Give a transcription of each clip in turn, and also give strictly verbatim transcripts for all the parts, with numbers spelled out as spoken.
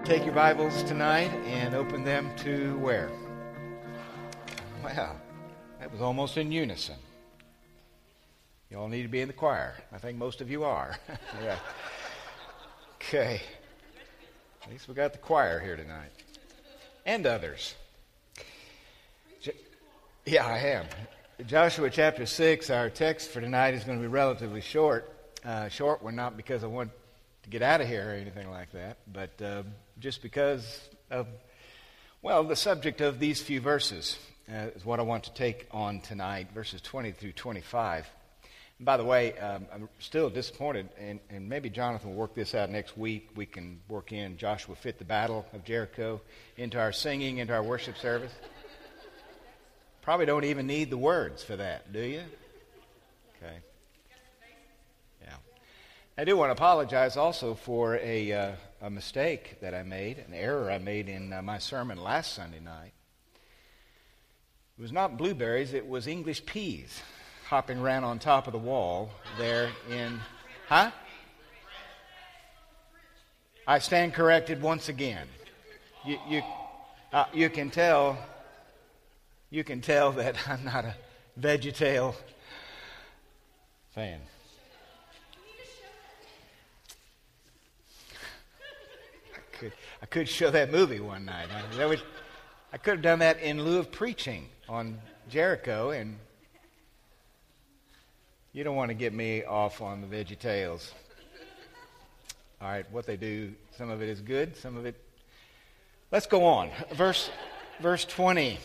Take your Bibles tonight and open them to where? Well, that was almost in unison. You all need to be in the choir. I think most of you are. Yeah. Okay. At least we got the choir here tonight. And others. Jo- yeah, I am. Joshua chapter six, our text for tonight is going to be relatively short. Uh, short one, not because I want to get out of here or anything like that, but uh, just because of, well, the subject of these few verses uh, is what I want to take on tonight, verses twenty through twenty-five. And by the way, um, I'm still disappointed, and, and maybe Jonathan will work this out next week. We can work in Joshua fit the battle of Jericho into our singing, into our worship service. Probably don't even need the words for that, do you? Okay. I do want to apologize also for a, uh, a mistake that I made, an error I made in uh, my sermon last Sunday night. It was not blueberries, it was English peas hopping around on top of the wall there in, huh? I stand corrected once again. You, you, uh, you can tell, you can tell that I'm not a VeggieTale fan. Could, I could show that movie one night. I, that would, I could have done that in lieu of preaching on Jericho, and you don't want to get me off on the VeggieTales. All right, what they do, some of it is good, some of it... Let's go on. Verse, verse twenty.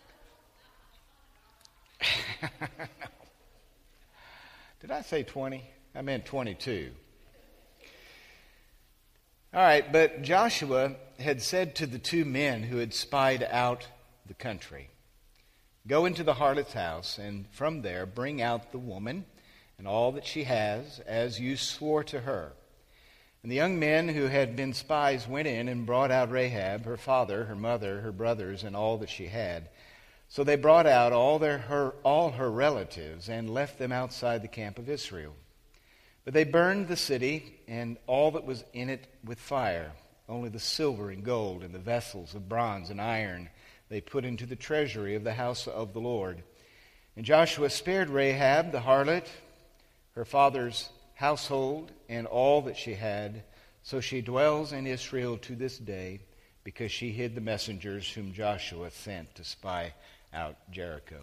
Did I say twenty? I meant twenty-two. All right, but Joshua had said to the two men who had spied out the country, "Go into the harlot's house, and from there bring out the woman and all that she has, as you swore to her." And the young men who had been spies went in and brought out Rahab, her father, her mother, her brothers, and all that she had. So they brought out all their her all her relatives and left them outside the camp of Israel. But they burned the city and all that was in it with fire. Only the silver and gold and the vessels of bronze and iron they put into the treasury of the house of the Lord. And Joshua spared Rahab the harlot, her father's household, and all that she had. So she dwells in Israel to this day, because she hid the messengers whom Joshua sent to spy out Jericho.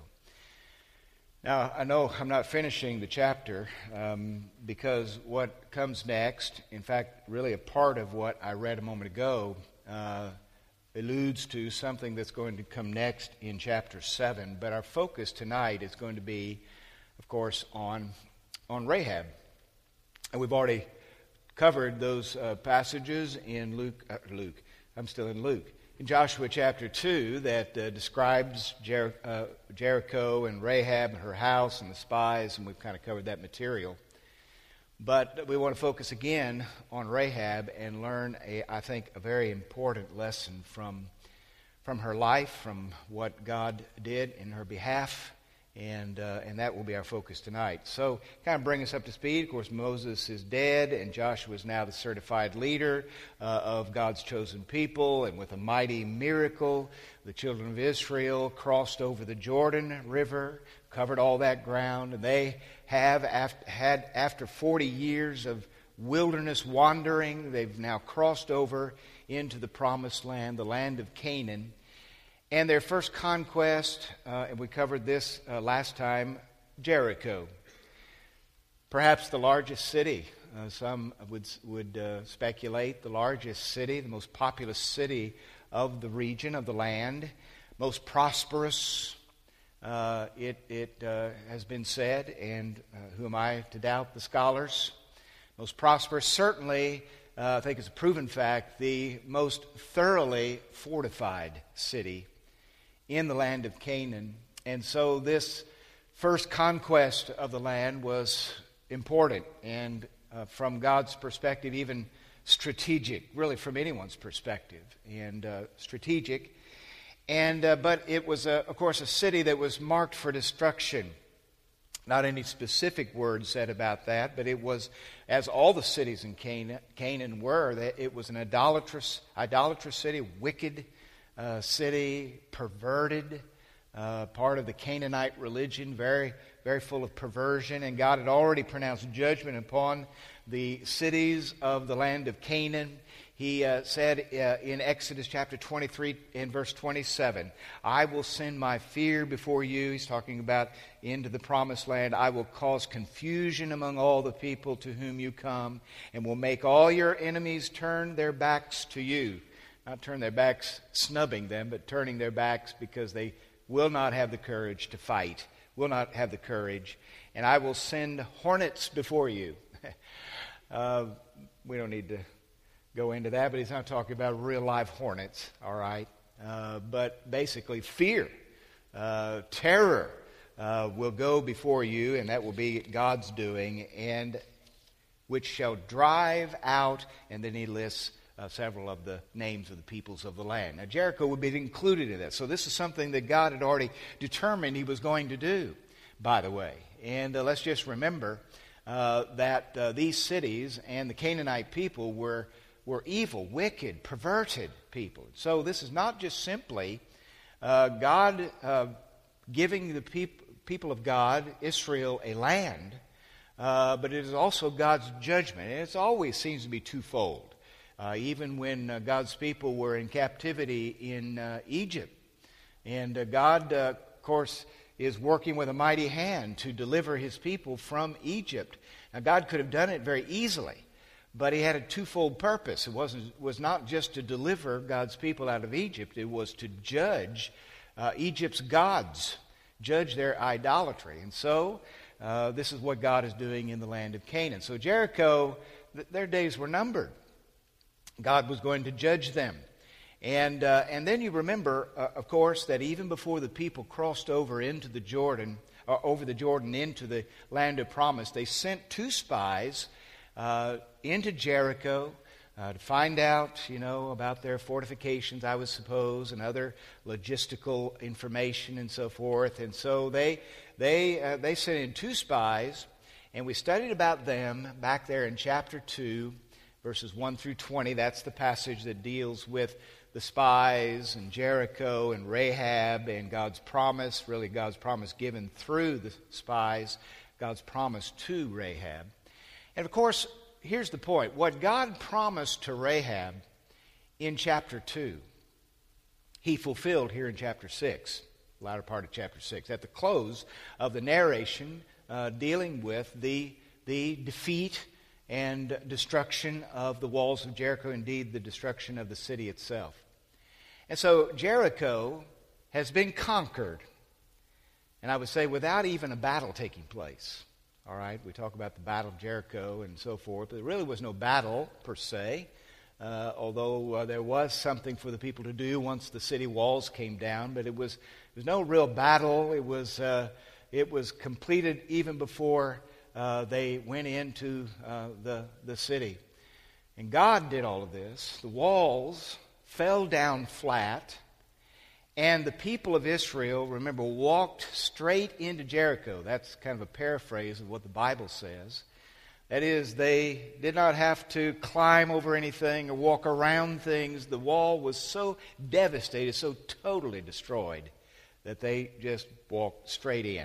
Now, I know I'm not finishing the chapter um, because what comes next, in fact, really a part of what I read a moment ago, uh, alludes to something that's going to come next in chapter seven. But our focus tonight is going to be, of course, on, on Rahab. And we've already covered those uh, passages in Luke, uh, Luke, I'm still in Luke. In Joshua chapter two, that uh, describes Jer- uh, Jericho and Rahab and her house and the spies, and we've kind of covered that material. But we want to focus again on Rahab and learn, a, I think, a very important lesson from, from her life, from what God did in her behalf, and uh, and that will be our focus tonight. So, kind of bring us up to speed. Of course, Moses is dead, and Joshua is now the certified leader uh, of God's chosen people. And with a mighty miracle, the children of Israel crossed over the Jordan River, covered all that ground, and they have after, had, after forty years of wilderness wandering, they've now crossed over into the promised land, the land of Canaan. And their first conquest, uh, and we covered this uh, last time, Jericho. Perhaps the largest city. Uh, some would would uh, speculate the largest city, the most populous city of the region, of the land, most prosperous. Uh, it it uh, has been said, and uh, who am I to doubt the scholars? Most prosperous, certainly, uh, I think it's a proven fact, the most thoroughly fortified city in the land of Canaan. And so this first conquest of the land was important and uh, from God's perspective even strategic, really from anyone's perspective, and uh, strategic. And uh, but it was, a, of course, a city that was marked for destruction. Not any specific words said about that, but it was, as all the cities in Canaan, Canaan were, that it was an idolatrous, idolatrous city, wicked uh, city, perverted, uh, part of the Canaanite religion, very, very full of perversion. And God had already pronounced judgment upon the cities of the land of Canaan. He uh, said uh, in Exodus chapter twenty-three in verse twenty-seven, I will send my fear before you. He's talking about into the promised land. I will cause confusion among all the people to whom you come, and will make all your enemies turn their backs to you. Not turn their backs snubbing them, but turning their backs because they will not have the courage to fight, will not have the courage. And I will send hornets before you. uh, we don't need to go into that, but he's not talking about real live hornets, all right? Uh, but basically fear, uh, terror uh, will go before you, and that will be God's doing, and which shall drive out, and then he lists uh, several of the names of the peoples of the land. Now Jericho would be included in that. So this is something that God had already determined he was going to do, by the way. And uh, let's just remember uh, that uh, these cities and the Canaanite people were were evil, wicked, perverted people. So this is not just simply uh, God uh, giving the peop- people of God, Israel, a land, uh, but it is also God's judgment. And it always seems to be twofold. Uh, even when uh, God's people were in captivity in uh, Egypt. And uh, God, uh, of course, is working with a mighty hand to deliver his people from Egypt. Now God could have done it very easily. But he had a twofold purpose. It wasn't was not just to deliver God's people out of Egypt. It was to judge uh, Egypt's gods, judge their idolatry. And so uh, this is what God is doing in the land of Canaan. So Jericho, th- their days were numbered. God was going to judge them. And, uh, and then you remember, uh, of course, that even before the people crossed over into the Jordan, or over the Jordan into the land of promise, they sent two spies Uh, into Jericho uh, to find out, you know, about their fortifications, I would suppose, and other logistical information and so forth. And so they they uh, they sent in two spies, and we studied about them back there in chapter two, verses one through twenty. That's the passage that deals with the spies and Jericho and Rahab and God's promise, really God's promise given through the spies, God's promise to Rahab. And of course, here's the point. What God promised to Rahab in chapter two, he fulfilled here in chapter six, the latter part of chapter six, at the close of the narration uh, dealing with the, the defeat and destruction of the walls of Jericho, indeed the destruction of the city itself. And so Jericho has been conquered, and I would say without even a battle taking place. All right, we talk about the Battle of Jericho and so forth. There really was no battle per se, uh, although uh, there was something for the people to do once the city walls came down. But it was there was no real battle. It was uh, it was completed even before uh, they went into uh, the the city. And God did all of this. The walls fell down flat. And the people of Israel, remember, walked straight into Jericho. That's kind of a paraphrase of what the Bible says. That is, they did not have to climb over anything or walk around things. The wall was so devastated, so totally destroyed, that they just walked straight in.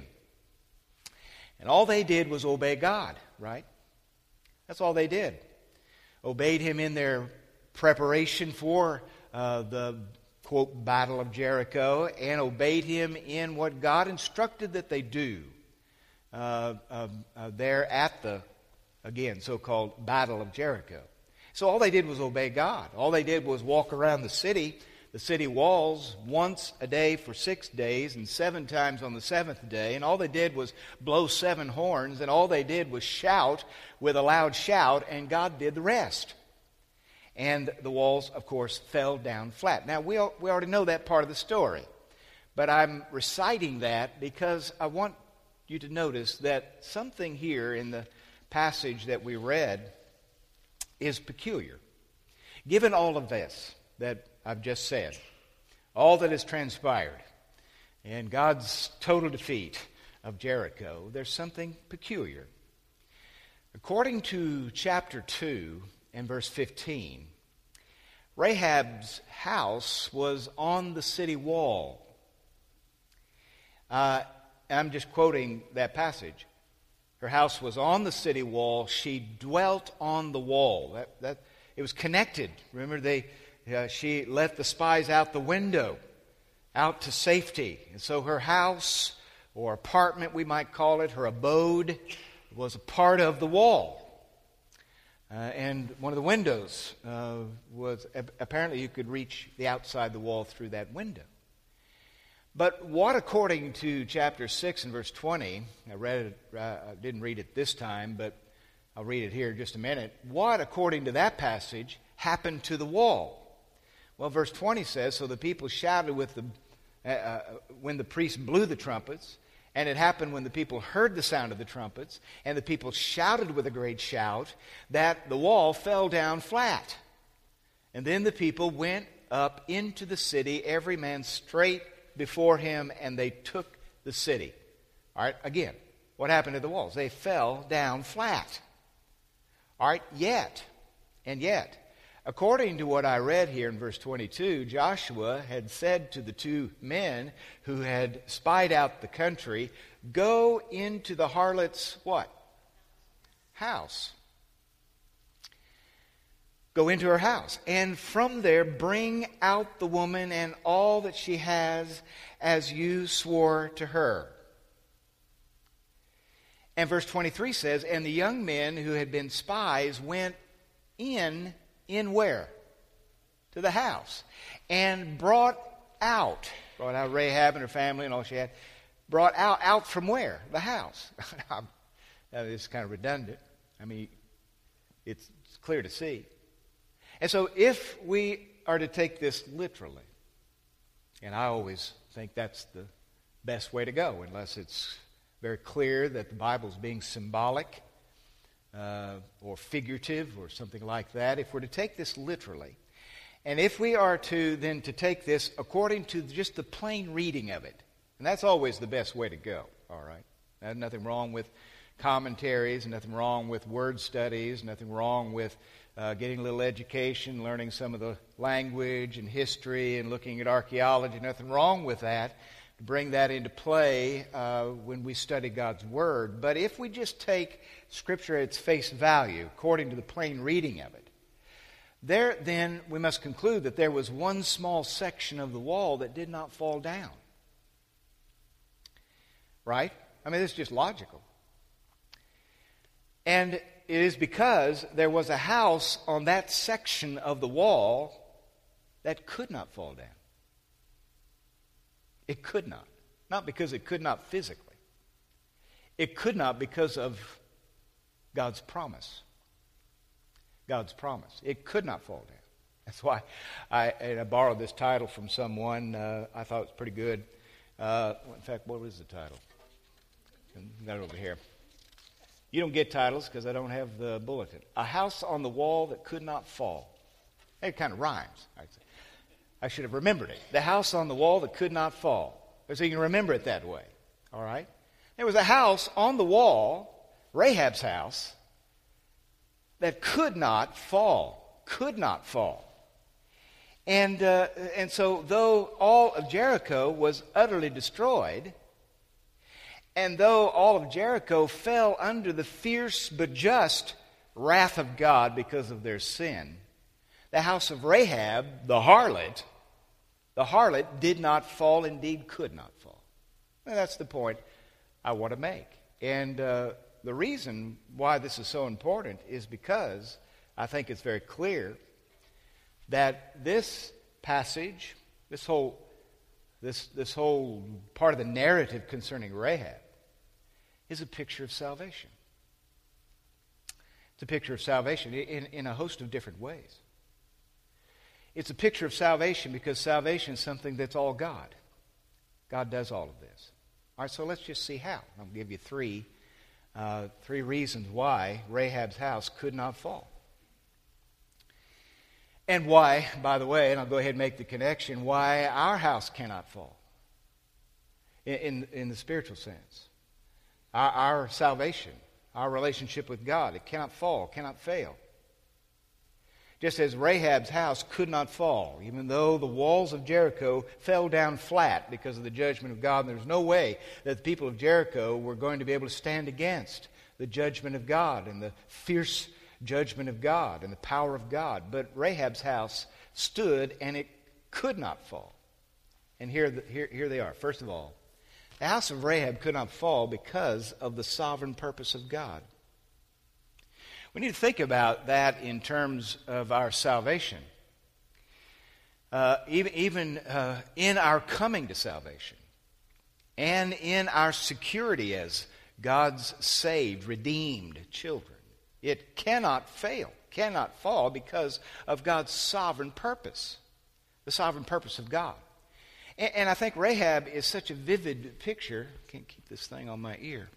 And all they did was obey God, right? That's all they did. Obeyed him in their preparation for uh, the quote, Battle of Jericho, and obeyed him in what God instructed that they do uh, uh, uh, there at the, again, so-called Battle of Jericho. So all they did was obey God. All they did was walk around the city, the city walls, once a day for six days and seven times on the seventh day. And all they did was blow seven horns, and all they did was shout with a loud shout, and God did the rest. And the walls, of course, fell down flat. Now, we we already know that part of the story. But I'm reciting that because I want you to notice that something here in the passage that we read is peculiar. Given all of this that I've just said, all that has transpired, and God's total defeat of Jericho, there's something peculiar. According to chapter two and verse fifteen, Rahab's house was on the city wall. Uh, I'm just quoting that passage. Her house was on the city wall. She dwelt on the wall. That, that, it was connected. Remember, they, uh, she let the spies out the window, out to safety. And so her house, or apartment we might call it, her abode, was a part of the wall. Uh, and one of the windows uh, was, apparently you could reach the outside the wall through that window. But what, according to chapter six and verse twenty, I read it, uh, I didn't read it this time, but I'll read it here in just a minute. What, according to that passage, happened to the wall? Well, verse twenty says, so the people shouted with the, uh, uh, when the priest blew the trumpets, and it happened when the people heard the sound of the trumpets, and the people shouted with a great shout, that the wall fell down flat. And then the people went up into the city, every man straight before him, and they took the city. All right, again, what happened to the walls? They fell down flat. All right, yet, and yet, according to what I read here in verse twenty-two, Joshua had said to the two men who had spied out the country, go into the harlot's what? House. Go into her house, and from there bring out the woman and all that she has, as you swore to her. And verse twenty-three says, and the young men who had been spies went in, in where? To the house, and brought out, brought out Rahab and her family and all she had, brought out, out from where? The house. That is kind of redundant. I mean, it's, it's clear to see. And so if we are to take this literally, and I always think that's the best way to go, unless it's very clear that the Bible is being symbolic uh, or figurative or something like that, if we're to take this literally, and if we are to then to take this according to just the plain reading of it, and that's always the best way to go, all right? There's nothing wrong with commentaries, nothing wrong with word studies, nothing wrong with Uh, getting a little education, learning some of the language and history and looking at archaeology. Nothing wrong with that. To bring that into play uh, when we study God's Word. But if we just take Scripture at its face value, according to the plain reading of it, there then we must conclude that there was one small section of the wall that did not fall down. Right? I mean, it's just logical. And it is because there was a house on that section of the wall that could not fall down. It could not. Not because it could not physically. It could not because of God's promise. God's promise. It could not fall down. That's why I, and I borrowed this title from someone. Uh, I thought it was pretty good. Uh, in fact, what was the title? I got it over here. You don't get titles because I don't have the bulletin. A house on the wall that could not fall. It kind of rhymes. I should have remembered it. The house on the wall that could not fall. So you can remember it that way. All right? There was a house on the wall, Rahab's house, that could not fall. Could not fall. And, uh, and so though all of Jericho was utterly destroyed, and though all of Jericho fell under the fierce but just wrath of God because of their sin, the house of Rahab, the harlot, the harlot did not fall, indeed could not fall. And that's the point I want to make. And uh, the reason why this is so important is because I think it's very clear that this passage, this whole, this, this whole part of the narrative concerning Rahab, is a picture of salvation. It's a picture of salvation in, in a host of different ways. It's a picture of salvation because salvation is something that's all God. God does all of this. All right, so let's just see how. I'll give you three, uh, three reasons why Rahab's house could not fall. And why, by the way, and I'll go ahead and make the connection, why our house cannot fall in, in, in the spiritual sense. our, our salvation, our relationship with God. It cannot fall, cannot fail. Just as Rahab's house could not fall, even though the walls of Jericho fell down flat because of the judgment of God. And there's no way that the people of Jericho were going to be able to stand against the judgment of God and the fierce judgment of God and the power of God. But Rahab's house stood and it could not fall. And here, the, here, here they are. First of all, the house of Rahab could not fall because of the sovereign purpose of God. We need to think about that in terms of our salvation. Uh, even even uh, in our coming to salvation and in our security as God's saved, redeemed children. It cannot fail, cannot fall because of God's sovereign purpose, the sovereign purpose of God. And, and I think Rahab is such a vivid picture. Can't keep this thing on my ear.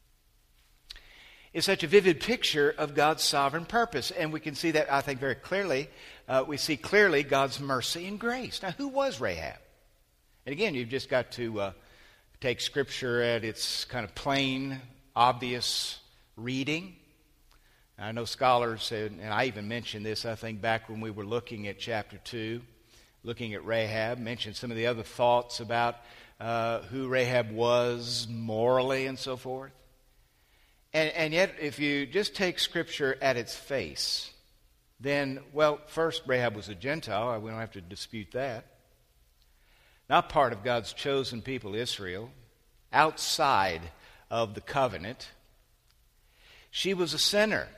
Is such a vivid picture of God's sovereign purpose. And we can see that, I think, very clearly. Uh, we see clearly God's mercy and grace. Now, who was Rahab? And again, you've just got to uh, take Scripture at its kind of plain, obvious reading. I know scholars, and I even mentioned this, I think, back when we were looking at chapter two, looking at Rahab, mentioned some of the other thoughts about uh, who Rahab was morally and so forth. And, and yet, if you just take Scripture at its face, then, well, first, Rahab was a Gentile. We don't have to dispute that. Not part of God's chosen people, Israel, outside of the covenant. She was a sinner,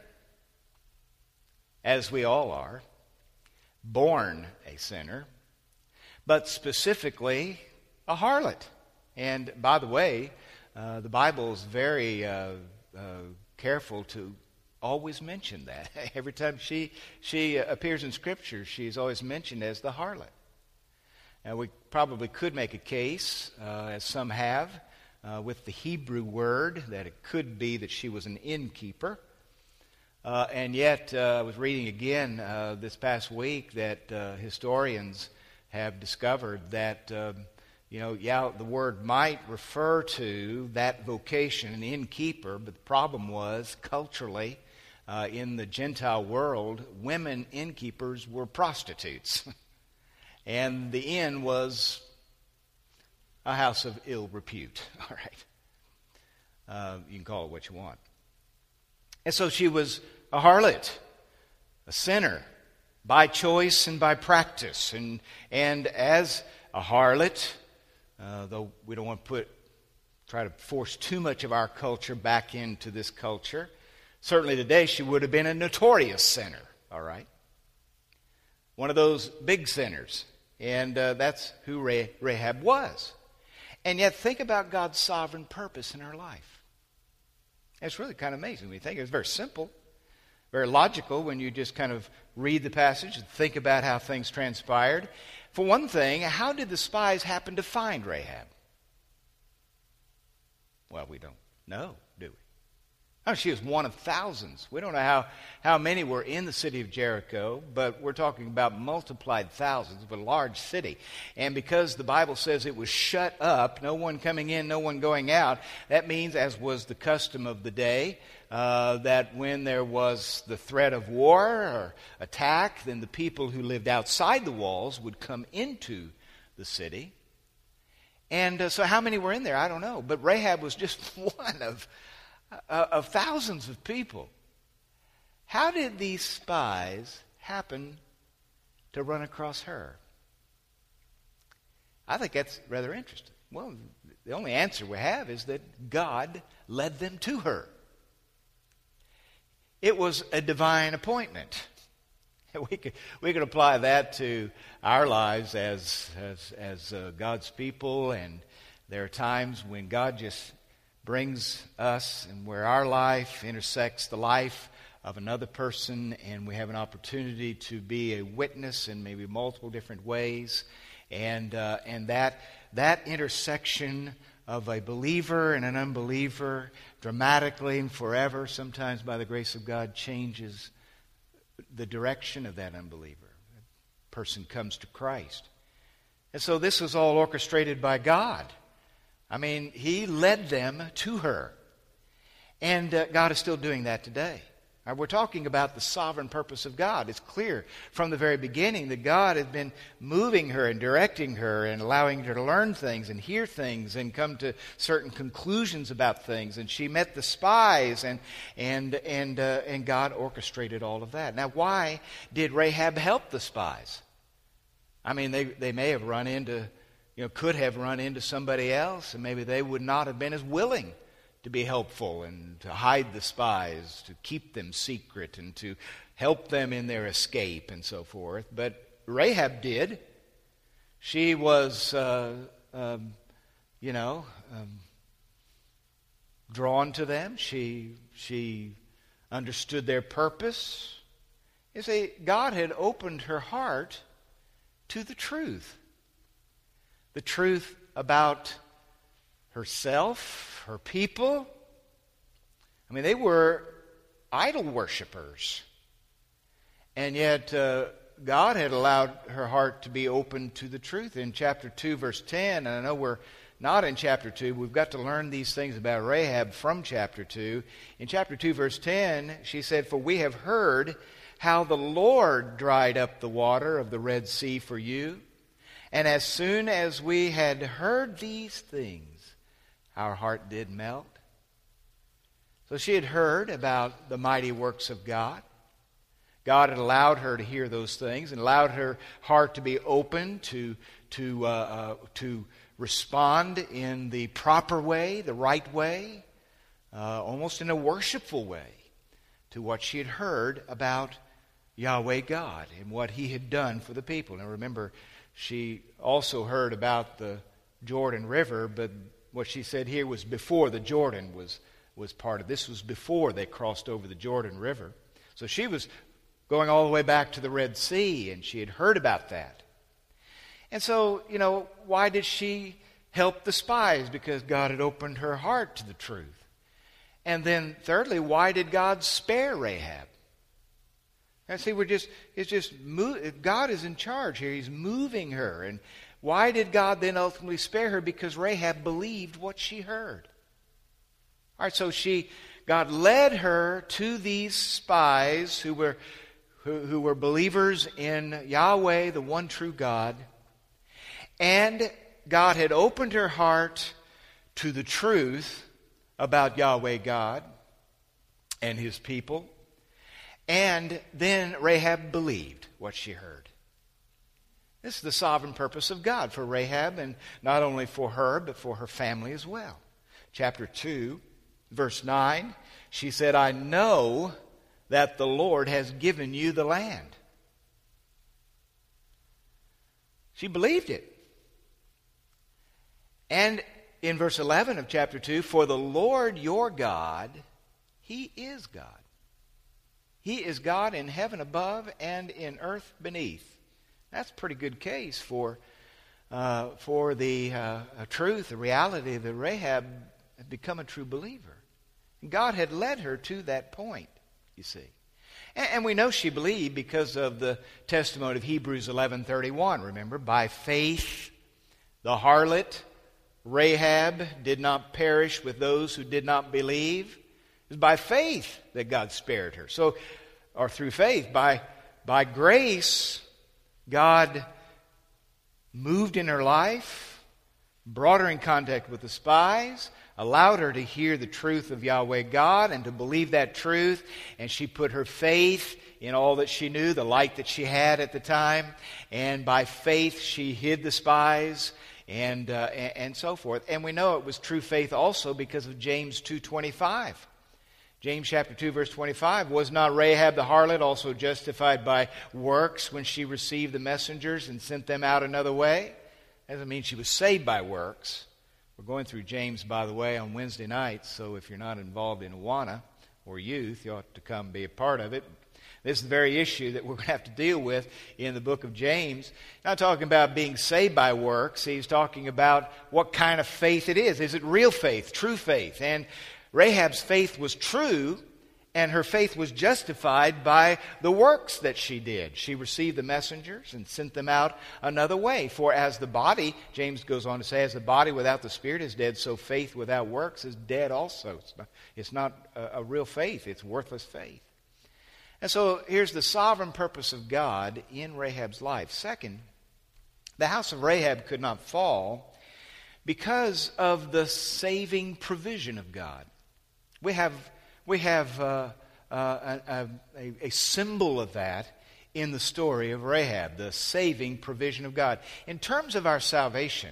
as we all are, born a sinner, but specifically a harlot. And by the way, uh, the Bible is very uh, uh, careful to always mention that. Every time she she appears in Scripture, she is always mentioned as the harlot. Now, we probably could make a case, uh, as some have, uh, with the Hebrew word, that it could be that she was an innkeeper. Uh, and yet, uh, I was reading again uh, this past week that uh, historians have discovered that, uh, you know, yeah, the word might refer to that vocation, an innkeeper, but the problem was, culturally, uh, in the Gentile world, women innkeepers were prostitutes. And the inn was a house of ill repute. All right. Uh, you can call it what you want. And so she was a harlot, a sinner, by choice and by practice. And and as a harlot, uh, though we don't want to put try to force too much of our culture back into this culture, certainly today she would have been a notorious sinner. All right. One of those big sinners. And uh, that's who Rahab was. And yet think about God's sovereign purpose in her life. It's really kind of amazing when you think. It's very simple, very logical when you just kind of read the passage and think about how things transpired. For one thing, how did the spies happen to find Rahab? Well, we don't know, do we? Oh, she was one of thousands. We don't know how, how many were in the city of Jericho, but we're talking about multiplied thousands of a large city. And because the Bible says it was shut up, no one coming in, no one going out, that means, as was the custom of the day, uh, that when there was the threat of war or attack, then the people who lived outside the walls would come into the city. And uh, so how many were in there? I don't know. But Rahab was just one of Uh, of thousands of people. How did these spies happen to run across her? I think that's rather interesting. Well, the only answer we have is that God led them to her. It was a divine appointment. We could we could apply that to our lives as as as uh, God's people, and there are times when God just brings us, and where our life intersects the life of another person, and we have an opportunity to be a witness in maybe multiple different ways, and uh, and that that intersection of a believer and an unbeliever dramatically and forever, sometimes by the grace of God, changes the direction of that unbeliever. The person comes to Christ. And so this was all orchestrated by God. I mean, He led them to her. And uh, God is still doing that today. Uh, we're talking about the sovereign purpose of God. It's clear from the very beginning that God has been moving her and directing her and allowing her to learn things and hear things and come to certain conclusions about things. And she met the spies, and and and uh, and God orchestrated all of that. Now, why did Rahab help the spies? I mean, they they may have run into, you know, could have run into somebody else, and maybe they would not have been as willing to be helpful and to hide the spies, to keep them secret, and to help them in their escape and so forth. But Rahab did. She was, uh, um, you know, um, drawn to them. She she understood their purpose. You see, God had opened her heart to the truth. The truth about herself, her people. I mean, they were idol worshipers. And yet, uh, God had allowed her heart to be open to the truth. In chapter two, verse ten, and I know we're not in chapter two, we've got to learn these things about Rahab from chapter two. In chapter two, verse ten, she said, "For we have heard how the Lord dried up the water of the Red Sea for you. And as soon as we had heard these things, our heart did melt." So she had heard about the mighty works of God. God had allowed her to hear those things and allowed her heart to be open to, to, uh, uh, to respond in the proper way, the right way, uh, almost in a worshipful way to what she had heard about Yahweh God and what He had done for the people. Now remember, she also heard about the Jordan River, but what she said here was before the Jordan was, was part of this. Was before they crossed over the Jordan River. So she was going all the way back to the Red Sea, and she had heard about that. And so, you know, why did she help the spies? Because God had opened her heart to the truth. And then thirdly, why did God spare Rahab? Now see, we're just, it's just, move, God is in charge here. He's moving her. And why did God then ultimately spare her? Because Rahab believed what she heard. All right, so she, God led her to these spies who were, who, who were believers in Yahweh, the one true God. And God had opened her heart to the truth about Yahweh God and His people. And then Rahab believed what she heard. This is the sovereign purpose of God for Rahab, and not only for her, but for her family as well. Chapter two, verse nine, she said, "I know that the Lord has given you the land." She believed it. And in verse eleven of chapter two, "For the Lord your God, He is God. He is God in heaven above and in earth beneath." That's a pretty good case for uh, for the uh, truth, the reality that Rahab had become a true believer. God had led her to that point, you see. And, and we know she believed because of the testimony of Hebrews eleven thirty-one. Remember, by faith the harlot Rahab did not perish with those who did not believe. It was by faith that God spared her. So, or through faith, by, by grace, God moved in her life, brought her in contact with the spies, allowed her to hear the truth of Yahweh God and to believe that truth, and she put her faith in all that she knew, the light that she had at the time, and by faith she hid the spies and uh, and, and so forth. And we know it was true faith also because of James two twenty-five. James chapter two, verse twenty-five, "Was not Rahab the harlot also justified by works when she received the messengers and sent them out another way?" Doesn't mean she was saved by works. We're going through James, by the way, on Wednesday nights, so if you're not involved in Awana or youth, you ought to come be a part of it. This is the very issue that we're going to have to deal with in the book of James. Not talking about being saved by works. He's talking about what kind of faith it is. Is it real faith, true faith? And Rahab's faith was true, And her faith was justified by the works that she did. She received the messengers and sent them out another way. For as the body, James goes on to say, as the body without the Spirit is dead, so faith without works is dead also. It's not, it's not a, a real faith. It's worthless faith. And so here's the sovereign purpose of God in Rahab's life. Second, the house of Rahab could not fall because of the saving provision of God. We have... We have uh, uh, a, a, a symbol of that in the story of Rahab, the saving provision of God. In terms of our salvation,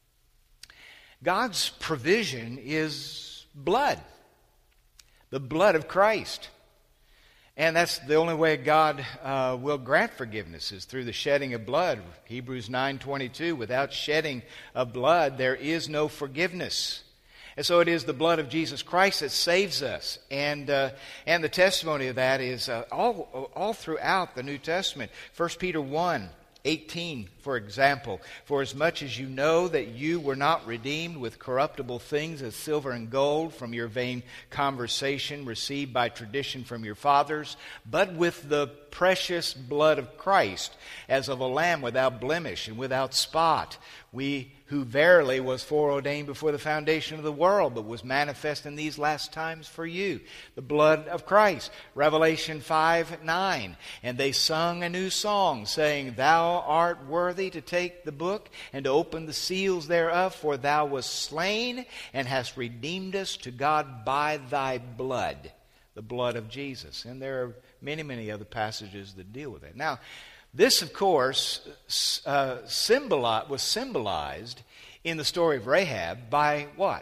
God's provision is blood, the blood of Christ. And that's the only way God uh, will grant forgiveness is through the shedding of blood. Hebrews nine twenty-two, without shedding of blood, there is no forgiveness. And so it is the blood of Jesus Christ that saves us. And uh, and the testimony of that is uh, all, all throughout the New Testament. First Peter one eighteen, for example, for as much as you know that you were not redeemed with corruptible things as silver and gold from your vain conversation received by tradition from your fathers, but with the precious blood of Christ, as of a lamb without blemish and without spot, we who verily was foreordained before the foundation of the world, but was manifest in these last times for you. The blood of Christ. Revelation five nine. And they sung a new song, saying, Thou art worthy to take the book and to open the seals thereof, for thou wast slain and hast redeemed us to God by thy blood. The blood of Jesus. And there are many, many other passages that deal with it. Now, this, of course, uh, symboli- was symbolized in the story of Rahab by what?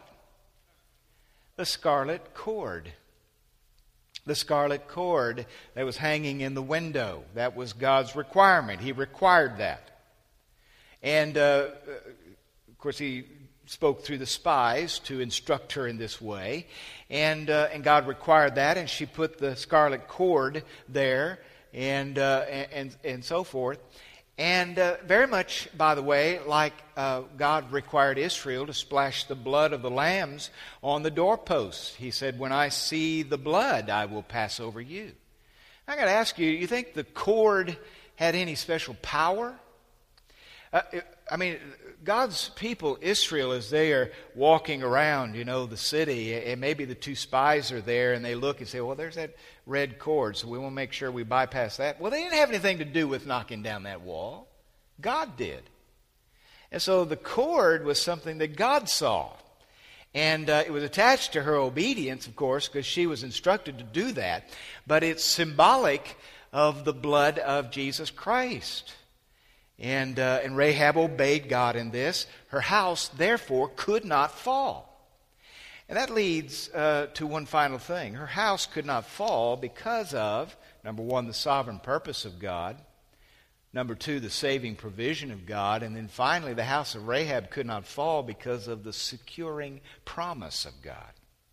The scarlet cord. The scarlet cord that was hanging in the window. That was God's requirement. He required that. And, uh, of course, He spoke through the spies to instruct her in this way. And, uh, and God required that, and she put the scarlet cord there. And, uh, and and so forth. And uh, very much, by the way, like uh, God required Israel to splash the blood of the lambs on the doorposts. He said, when I see the blood, I will pass over you. I got to ask you, you think the cord had any special power? Uh, I mean, God's people, Israel, as they are walking around, you know, the city, and maybe the two spies are there, and they look and say, well, there's that red cord, so we want to make sure we bypass that. Well, they didn't have anything to do with knocking down that wall. God did. And so the cord was something that God saw. And uh, it was attached to her obedience, of course, because she was instructed to do that. But it's symbolic of the blood of Jesus Christ. And, uh, and Rahab obeyed God in this. Her house, therefore, could not fall. And that leads uh, to one final thing. Her house could not fall because of, number one, the sovereign purpose of God. Number two, the saving provision of God. And then finally, the house of Rahab could not fall because of the securing promise of God.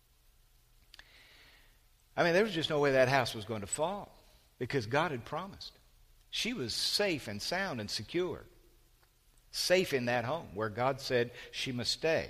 I mean, there was just no way that house was going to fall because God had promised. She was safe and sound and secure. Safe in that home where God said she must stay.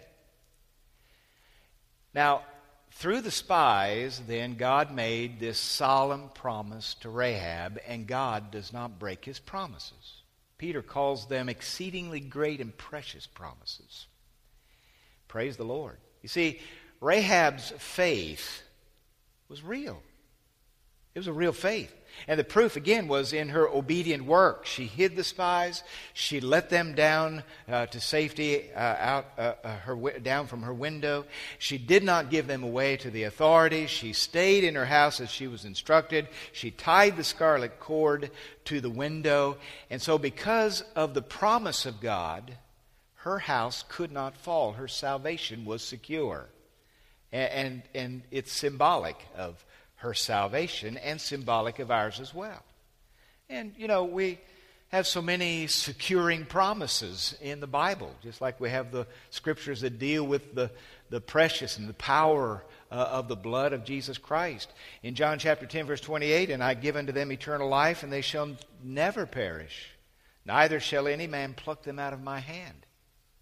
Now, through the spies, then, God made this solemn promise to Rahab, and God does not break His promises. Peter calls them exceedingly great and precious promises. Praise the Lord. You see, Rahab's faith was real. It was a real faith. And the proof, again, was in her obedient work. She hid the spies. She let them down uh, to safety uh, out uh, uh, her down from her window. She did not give them away to the authorities. She stayed in her house as she was instructed. She tied the scarlet cord to the window. And so because of the promise of God, her house could not fall. Her salvation was secure. And, and, and it's symbolic of her salvation and symbolic of ours as well. And, you know, we have so many securing promises in the Bible, just like we have the scriptures that deal with the, the precious and the power uh, of the blood of Jesus Christ. In John chapter ten, verse twenty-eight, and I give unto them eternal life, and they shall never perish, neither shall any man pluck them out of my hand.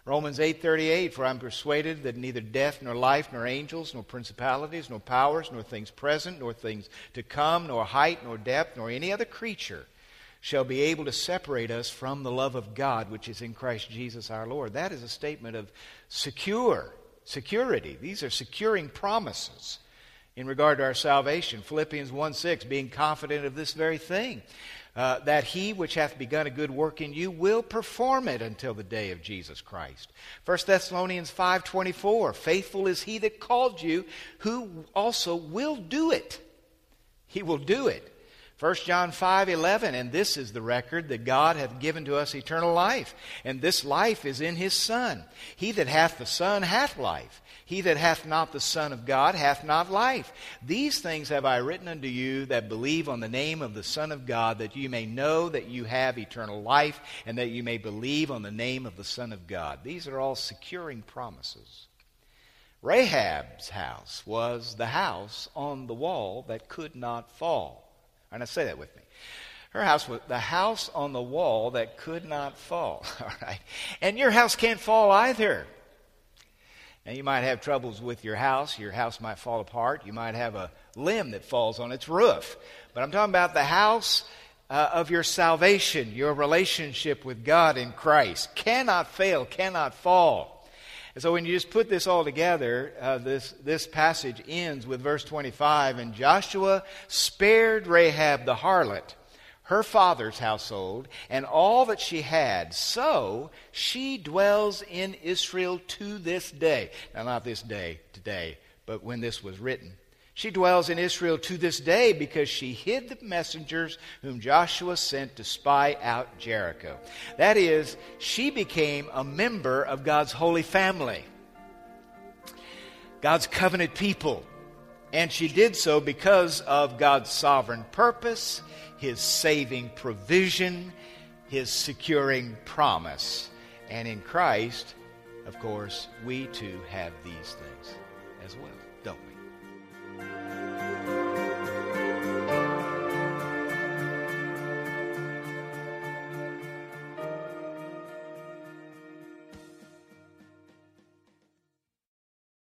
Romans eight thirty-eight, for I'm persuaded that neither death, nor life, nor angels, nor principalities, nor powers, nor things present, nor things to come, nor height, nor depth, nor any other creature shall be able to separate us from the love of God, which is in Christ Jesus our Lord. That is a statement of secure, security. These are securing promises in regard to our salvation. Philippians one six, being confident of this very thing, uh, that he which hath begun a good work in you will perform it until the day of Jesus Christ. First Thessalonians five twenty-four, faithful is he that called you, who also will do it. He will do it. First John five eleven, and this is the record that God hath given to us eternal life, and this life is in his Son. He that hath the Son hath life. He that hath not the Son of God hath not life. These things have I written unto you that believe on the name of the Son of God, that you may know that you have eternal life, and that you may believe on the name of the Son of God. These are all securing promises. Rahab's house was the house on the wall that could not fall. And I say that with me. Her house was the house on the wall that could not fall. All right. And your house can't fall either. Now, you might have troubles with your house. Your house might fall apart. You might have a limb that falls on its roof. But I'm talking about the house uh, of your salvation, your relationship with God in Christ. Cannot fail, cannot fall. And so when you just put this all together, uh, this, this passage ends with verse twenty-five, and Joshua spared Rahab the harlot, her father's household, and all that she had. So she dwells in Israel to this day. Now, not this day, today, but when this was written. She dwells in Israel to this day because she hid the messengers whom Joshua sent to spy out Jericho. That is, she became a member of God's holy family, God's covenant people. And she did so because of God's sovereign purpose, his saving provision, his securing promise. And in Christ, of course, we too have these things as well, don't we?